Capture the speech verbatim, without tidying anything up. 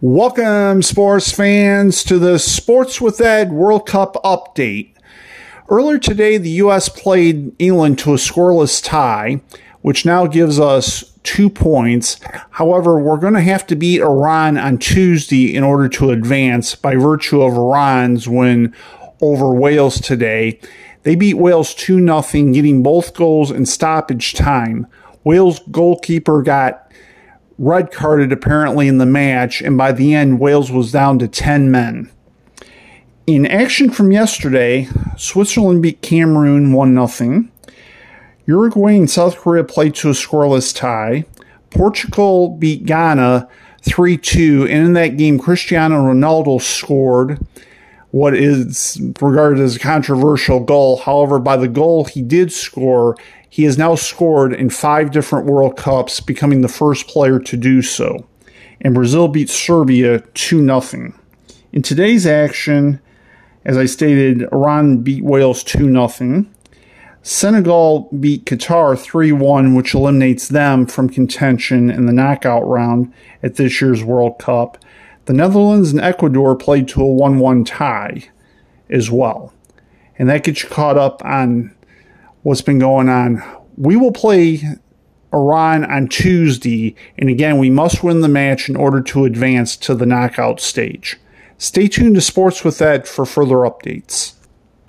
Welcome, sports fans, to the Sports with Ed World Cup update. Earlier today, the U S played England to a scoreless tie, which now gives us two points. However, we're going to have to beat Iran on Tuesday in order to advance by virtue of Iran's win over Wales today. They beat Wales two nothing, getting both goals in stoppage time. Wales goalkeeper got red carded apparently in the match, and by the end, Wales was down to ten men. In action from yesterday, Switzerland beat Cameroon one nothing. Uruguay and South Korea played to a scoreless tie. Portugal beat Ghana three two, and in that game, Cristiano Ronaldo scored what is regarded as a controversial goal. However, by the goal he did score, he has now scored in five different World Cups, becoming the first player to do so. And Brazil beat Serbia two nothing. In today's action, as I stated, Iran beat Wales two nothing. Senegal beat Qatar three one, which eliminates them from contention in the knockout round at this year's World Cup. The Netherlands and Ecuador played to a one one tie as well. And that gets you caught up on what's been going on. We will play Iran on Tuesday, and again, we must win the match in order to advance to the knockout stage. Stay tuned to Sports with Ed for further updates.